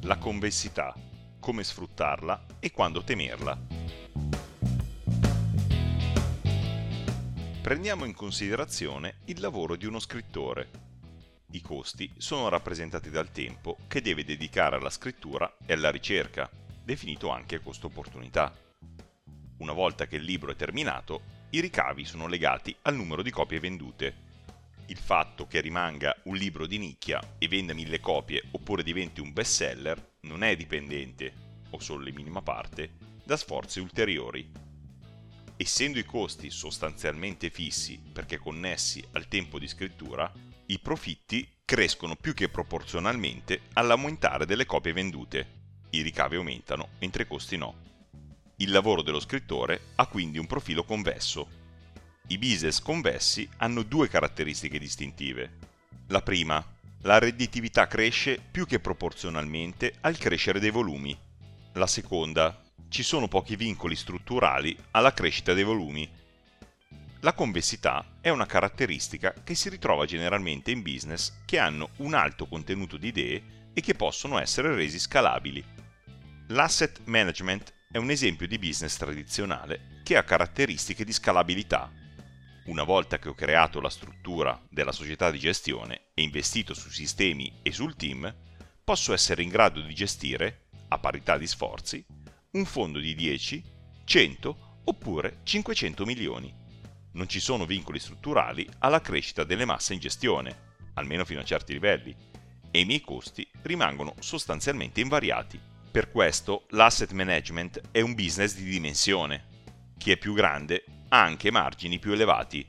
la convessità, come sfruttarla e quando temerla. Prendiamo in considerazione il lavoro di uno scrittore. I costi sono rappresentati dal tempo che deve dedicare alla scrittura e alla ricerca, definito anche costo opportunità. Una volta che il libro è terminato, i ricavi sono legati al numero di copie vendute. Il fatto che rimanga un libro di nicchia e venda 1000 copie oppure diventi un bestseller non è dipendente, o solo in minima parte, da sforzi ulteriori. Essendo i costi sostanzialmente fissi perché connessi al tempo di scrittura, i profitti crescono più che proporzionalmente all'aumentare delle copie vendute. I ricavi aumentano, mentre i costi no. Il lavoro dello scrittore ha quindi un profilo convesso. I business convessi hanno due caratteristiche distintive. La prima, la redditività cresce più che proporzionalmente al crescere dei volumi. La seconda, ci sono pochi vincoli strutturali alla crescita dei volumi. La convessità è una caratteristica che si ritrova generalmente in business che hanno un alto contenuto di idee e che possono essere resi scalabili. L'asset management è un esempio di business tradizionale che ha caratteristiche di scalabilità. Una volta che ho creato la struttura della società di gestione e investito sui sistemi e sul team, posso essere in grado di gestire, a parità di sforzi, un fondo di 10, 100 oppure 500 milioni. Non ci sono vincoli strutturali alla crescita delle masse in gestione, almeno fino a certi livelli, e i miei costi rimangono sostanzialmente invariati. Per questo l'asset management è un business di dimensione. Chi è più grande ha anche margini più elevati.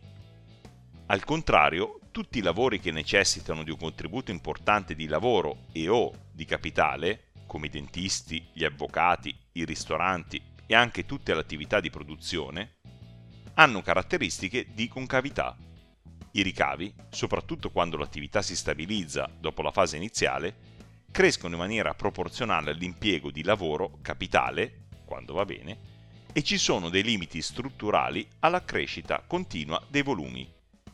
Al contrario, tutti i lavori che necessitano di un contributo importante di lavoro e o di capitale, come i dentisti, gli avvocati, i ristoranti e anche tutte le attività di produzione, hanno caratteristiche di concavità. I ricavi, soprattutto quando l'attività si stabilizza dopo la fase iniziale, crescono in maniera proporzionale all'impiego di lavoro, capitale, quando va bene, e ci sono dei limiti strutturali alla crescita continua dei volumi.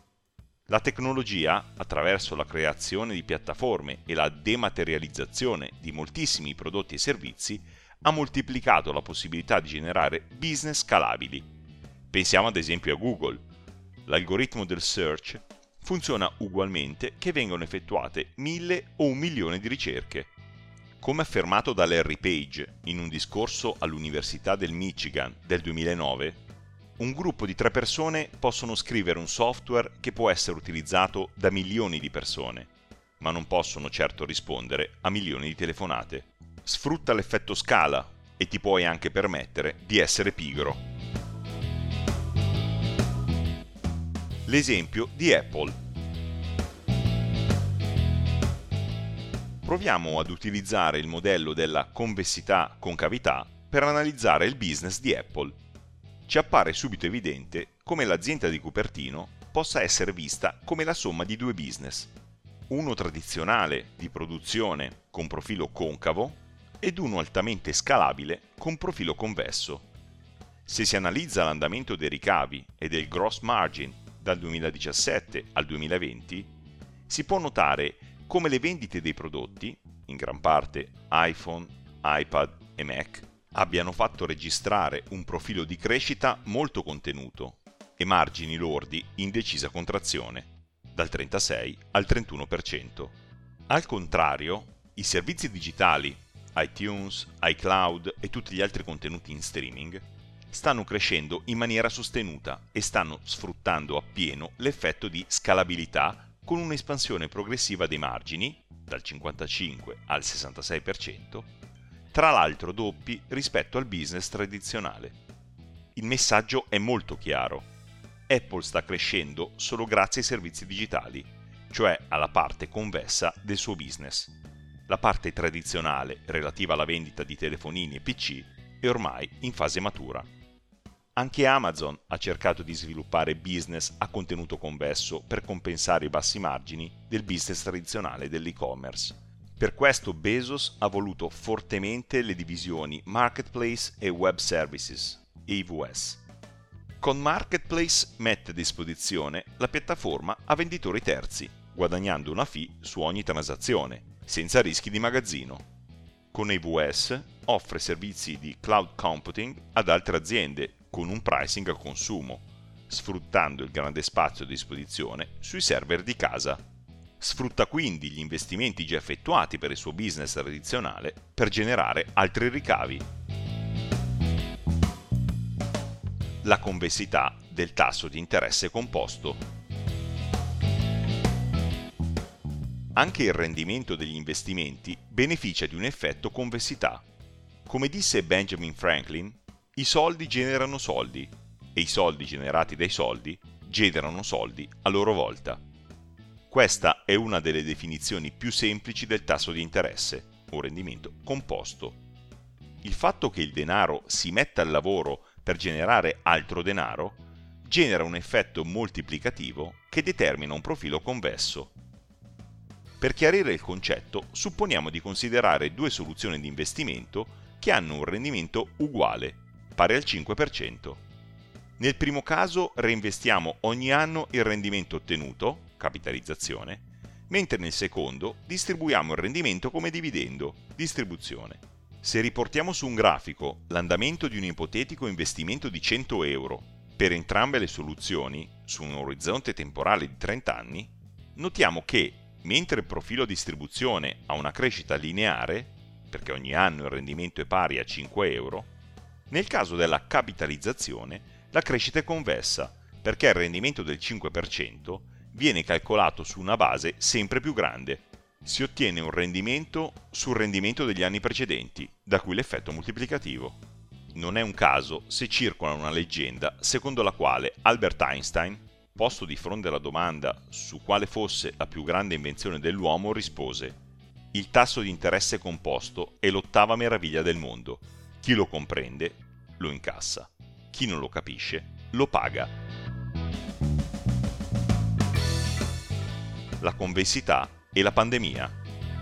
La tecnologia, attraverso la creazione di piattaforme e la dematerializzazione di moltissimi prodotti e servizi, ha moltiplicato la possibilità di generare business scalabili. Pensiamo ad esempio a Google. L'algoritmo del search funziona ugualmente che vengano effettuate 1000 o 1.000.000 di ricerche. Come affermato da Larry Page in un discorso all'Università del Michigan del 2009, un gruppo di 3 persone possono scrivere un software che può essere utilizzato da milioni di persone, ma non possono certo rispondere a milioni di telefonate. Sfrutta l'effetto scala e ti puoi anche permettere di essere pigro. L'esempio di Apple. Proviamo ad utilizzare il modello della convessità-concavità per analizzare il business di Apple. Ci appare subito evidente come l'azienda di Cupertino possa essere vista come la somma di due business, uno tradizionale di produzione con profilo concavo ed uno altamente scalabile con profilo convesso. Se si analizza l'andamento dei ricavi e del gross margin dal 2017 al 2020, si può notare come le vendite dei prodotti, in gran parte iPhone, iPad e Mac, abbiano fatto registrare un profilo di crescita molto contenuto e margini lordi in decisa contrazione, dal 36 al 31%. Al contrario, i servizi digitali, iTunes, iCloud e tutti gli altri contenuti in streaming, stanno crescendo in maniera sostenuta e stanno sfruttando appieno l'effetto di scalabilità con un'espansione progressiva dei margini, dal 55 al 66%, tra l'altro doppi rispetto al business tradizionale. Il messaggio è molto chiaro. Apple sta crescendo solo grazie ai servizi digitali, cioè alla parte convessa del suo business. La parte tradizionale, relativa alla vendita di telefonini e PC, è ormai in fase matura. Anche Amazon ha cercato di sviluppare business a contenuto convesso per compensare i bassi margini del business tradizionale dell'e-commerce. Per questo Bezos ha voluto fortemente le divisioni Marketplace e Web Services, EWS. Con Marketplace mette a disposizione la piattaforma a venditori terzi, guadagnando una fee su ogni transazione, senza rischi di magazzino. Con AWS offre servizi di cloud computing ad altre aziende con un pricing a consumo, sfruttando il grande spazio a disposizione sui server di casa. Sfrutta quindi gli investimenti già effettuati per il suo business tradizionale per generare altri ricavi. La convessità del tasso di interesse composto. Anche il rendimento degli investimenti beneficia di un effetto convessità. Come disse Benjamin Franklin, i soldi generano soldi e i soldi generati dai soldi generano soldi a loro volta. Questa è una delle definizioni più semplici del tasso di interesse, o rendimento composto. Il fatto che il denaro si metta al lavoro per generare altro denaro genera un effetto moltiplicativo che determina un profilo convesso. Per chiarire il concetto, supponiamo di considerare due soluzioni di investimento che hanno un rendimento uguale, pari al 5%. Nel primo caso reinvestiamo ogni anno il rendimento ottenuto, capitalizzazione, mentre nel secondo distribuiamo il rendimento come dividendo, distribuzione. Se riportiamo su un grafico l'andamento di un ipotetico investimento di 100 euro per entrambe le soluzioni su un orizzonte temporale di 30 anni, notiamo che mentre il profilo distribuzione ha una crescita lineare, perché ogni anno il rendimento è pari a 5 euro, nel caso della capitalizzazione la crescita è convessa, perché il rendimento del 5% viene calcolato su una base sempre più grande. Si ottiene un rendimento sul rendimento degli anni precedenti, da cui l'effetto moltiplicativo. Non è un caso se circola una leggenda secondo la quale Albert Einstein, posto di fronte alla domanda su quale fosse la più grande invenzione dell'uomo, rispose: «Il tasso di interesse composto è l'ottava meraviglia del mondo. Chi lo comprende, lo incassa. Chi non lo capisce, lo paga». La convessità e la pandemia.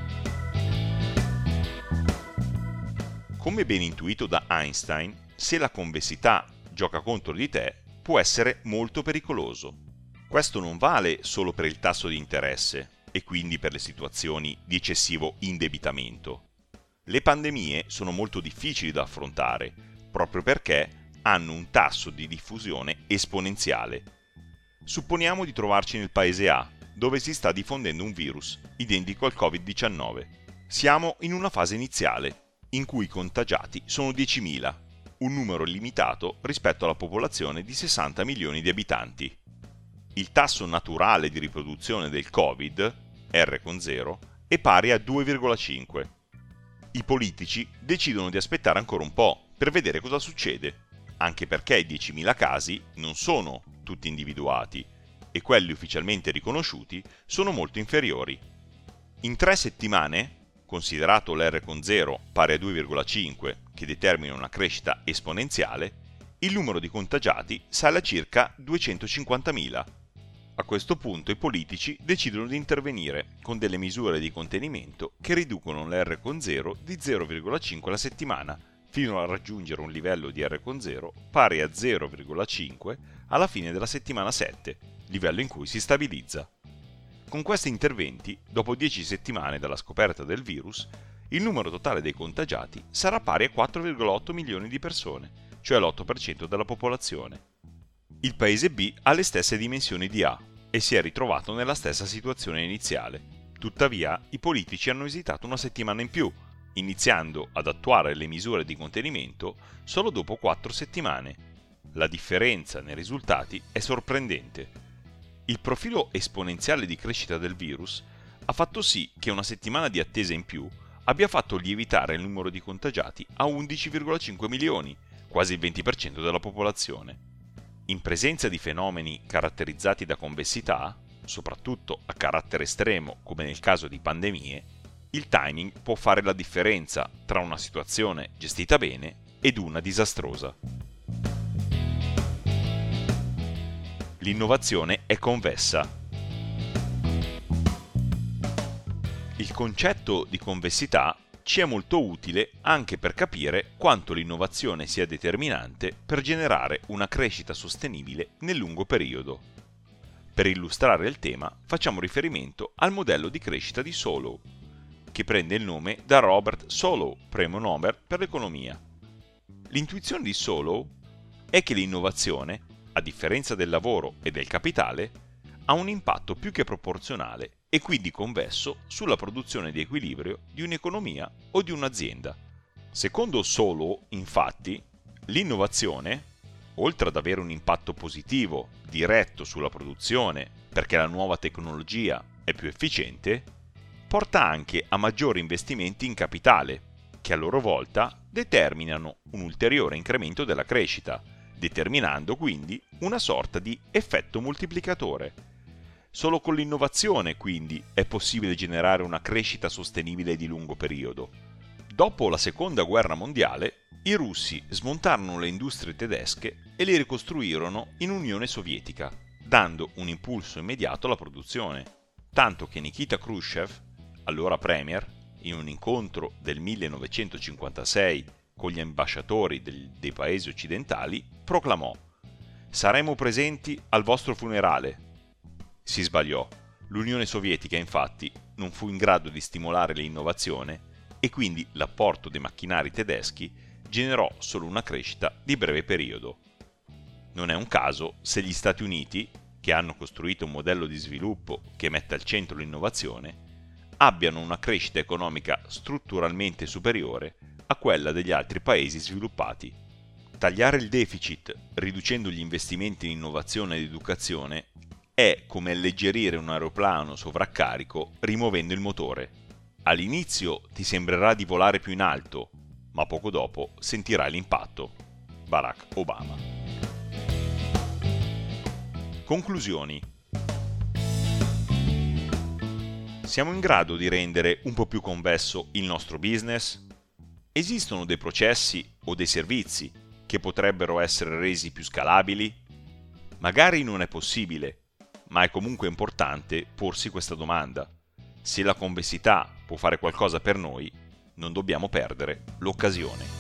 Come ben intuito da Einstein, se la convessità gioca contro di te, può essere molto pericoloso. Questo non vale solo per il tasso di interesse e quindi per le situazioni di eccessivo indebitamento. Le pandemie sono molto difficili da affrontare proprio perché hanno un tasso di diffusione esponenziale. Supponiamo di trovarci nel paese A, dove si sta diffondendo un virus identico al Covid-19. Siamo in una fase iniziale, in cui i contagiati sono 10.000, un numero limitato rispetto alla popolazione di 60 milioni di abitanti. Il tasso naturale di riproduzione del Covid, R con 0, è pari a 2,5. I politici decidono di aspettare ancora un po' per vedere cosa succede, anche perché i 10.000 casi non sono tutti individuati e quelli ufficialmente riconosciuti sono molto inferiori. In 3 settimane, considerato l'R con 0 pari a 2,5 che determina una crescita esponenziale, il numero di contagiati sale a circa 250.000. A questo punto i politici decidono di intervenire con delle misure di contenimento che riducono l'R con 0 di 0,5 alla settimana, fino a raggiungere un livello di R con 0 pari a 0,5 alla fine della settimana 7, livello in cui si stabilizza. Con questi interventi, dopo 10 settimane dalla scoperta del virus, il numero totale dei contagiati sarà pari a 4,8 milioni di persone, cioè l'8% della popolazione. Il paese B ha le stesse dimensioni di A e si è ritrovato nella stessa situazione iniziale. Tuttavia, i politici hanno esitato una settimana in più, iniziando ad attuare le misure di contenimento solo dopo 4 settimane. La differenza nei risultati è sorprendente. Il profilo esponenziale di crescita del virus ha fatto sì che una settimana di attesa in più abbia fatto lievitare il numero di contagiati a 11,5 milioni, quasi il 20% della popolazione. In presenza di fenomeni caratterizzati da convessità, soprattutto a carattere estremo come nel caso di pandemie, il timing può fare la differenza tra una situazione gestita bene ed una disastrosa. L'innovazione è convessa. Il concetto di convessità ci è molto utile anche per capire quanto l'innovazione sia determinante per generare una crescita sostenibile nel lungo periodo. Per illustrare il tema facciamo riferimento al modello di crescita di Solow. che prende il nome da Robert Solow, premio Nobel per l'economia. L'intuizione di Solow è che l'innovazione, a differenza del lavoro e del capitale, ha un impatto più che proporzionale e quindi convesso sulla produzione di equilibrio di un'economia o di un'azienda. Secondo Solow, infatti, l'innovazione, oltre ad avere un impatto positivo diretto sulla produzione perché la nuova tecnologia è più efficiente, porta anche a maggiori investimenti in capitale, che a loro volta determinano un ulteriore incremento della crescita, determinando quindi una sorta di effetto moltiplicatore. Solo con l'innovazione, quindi, è possibile generare una crescita sostenibile di lungo periodo. Dopo la Seconda Guerra Mondiale, i russi smontarono le industrie tedesche e le ricostruirono in Unione Sovietica, dando un impulso immediato alla produzione, tanto che Nikita Khrushchev, allora premier, in un incontro del 1956 con gli ambasciatori dei paesi occidentali, proclamò: «Saremo presenti al vostro funerale». Si sbagliò. L'Unione Sovietica, infatti, non fu in grado di stimolare l'innovazione e quindi l'apporto dei macchinari tedeschi generò solo una crescita di breve periodo. Non è un caso se gli Stati Uniti, che hanno costruito un modello di sviluppo che mette al centro l'innovazione, abbiano una crescita economica strutturalmente superiore a quella degli altri paesi sviluppati. Tagliare il deficit riducendo gli investimenti in innovazione ed educazione è come alleggerire un aeroplano sovraccarico rimuovendo il motore. All'inizio ti sembrerà di volare più in alto, ma poco dopo sentirai l'impatto. Barack Obama. Conclusioni. Siamo in grado di rendere un po' più convesso il nostro business? Esistono dei processi o dei servizi che potrebbero essere resi più scalabili? Magari non è possibile, ma è comunque importante porsi questa domanda. Se la convessità può fare qualcosa per noi, non dobbiamo perdere l'occasione.